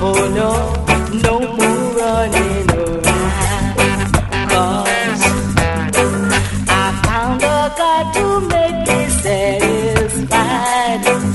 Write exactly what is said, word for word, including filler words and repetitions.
Oh no, no more running around. 'Cause I found a God to make me satisfied.